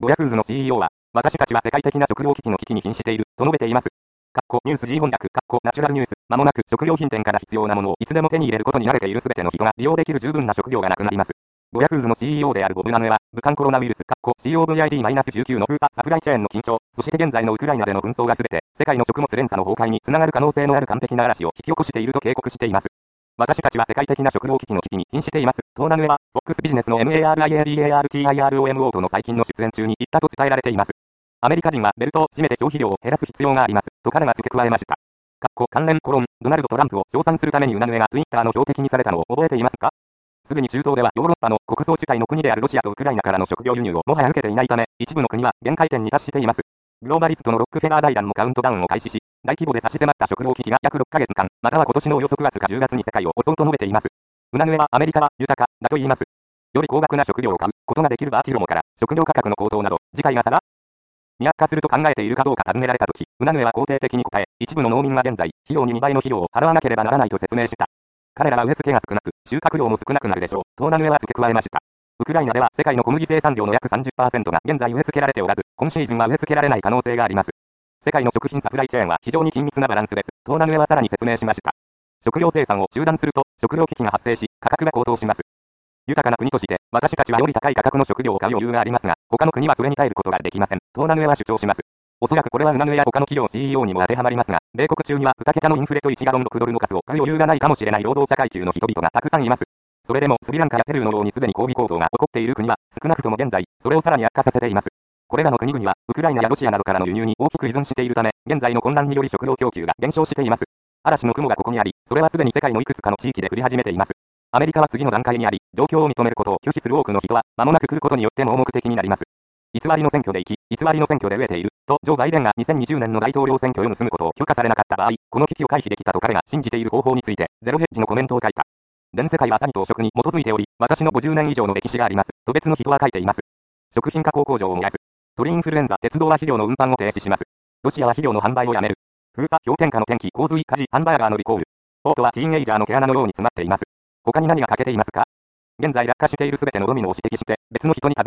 ゴヤフーズの CEO は、私たちは世界的な食料危機の危機に瀕している、と述べています。ニュース G 翻訳、ナチュラルニュース、間もなく食料品店から必要なものをいつでも手に入れることに慣れているすべての人が利用できる十分な食料がなくなります。ゴヤフーズの CEO であるボブ・ナヌエは、武漢コロナウイルス、COVID-19 のフードサプライチェーンの緊張、そして現在のウクライナでの紛争がすべて、世界の食物連鎖の崩壊につながる可能性のある完璧な嵐を引き起こしていると警告しています。私たちは世界的な食料危機の危機に瀕しています。トーナヌエは、FOX ビジネスの MARIADARTIROMO との最近の出演中に言ったと伝えられています。アメリカ人はベルトを締めて消費量を減らす必要があります。と彼が付け加えました。関連ドナルド・トランプを称賛するためにウナヌエが Twitter の標的にされたのを覚えていますか？すぐに中東ではヨーロッパの穀倉地帯の国であるロシアとウクライナからの食料輸入をもはや受けていないため、一部の国は限界点に達しています。グローバリストのロックフェラー財団もカウントダウンを開始し、大規模で差し迫った食料危機が約6ヶ月間、または今年のおよそ9月か10月に世界を襲うと述べています。ウナヌエはアメリカは豊かだと言います。より高額な食料を買うことができるバーティロモから食料価格の高騰など、次回がさらに悪化すると考えているかどうか尋ねられたとき、ウナヌエは肯定的に答え、一部の農民は現在、費用に2倍の費用を払わなければならないと説明した。彼らは植え付けが少なく、収穫量も少なくなるでしょう。トーナヌエは付け加えました。ウクライナでは世界の小麦生産量の約 30% が現在植え付けられておらず、今シーズンは植え付けられない可能性があります。世界の食品サプライチェーンは非常に緊密なバランスです。トーナヌエはさらに説明しました。食料生産を中断すると、食料危機が発生し、価格が高騰します。豊かな国として、私たちはより高い価格の食料を買う余裕がありますが、他の国はそれに耐えることができません。トーナヌエは主張します。おそらくこれはウナヌエや他の企業 CEO にも当てはまりますが、米国中には2桁のインフレと1ガロン6ドルの数を買う余裕がないかもしれない労働者階級の人々がたくさんいます。それでもスリランカやペルーのようにすでに抗議行動が起こっている国は、少なくとも現在、それをさらに悪化させています。これらの国々は、ウクライナやロシアなどからの輸入に大きく依存しているため、現在の混乱により食料供給が減少しています。嵐の雲がここにあり、それはすでに世界のいくつかの地域で降り始めています。アメリカは次の段階にあり、状況を認めることを拒否する多くの人は、間もなく来ることによって盲目的になります。偽りの選挙で生き、偽りの選挙で飢えている、と、ジョー・バイデンが2020年の大統領選挙を盗むことを許可されなかった場合、この危機を回避できたと彼が信じている方法について、ゼロヘッジのコメントを書いた。全世界は詐欺と汚職に基づいており、私の50年以上の歴史があります、と別の人は書いています。食品加工工場を燃やす。鳥インフルエンザ、鉄道は肥料の運搬を停止します。ロシアは肥料の販売をやめる。封鎖、氷点下の天気、洪水、火事、ハンバーガーのリコール。ポートはティーンエイジャーの毛穴のように詰まっています。他に何が欠けていますか？現在落下しているすべてのドミノを指摘して、別の人に尋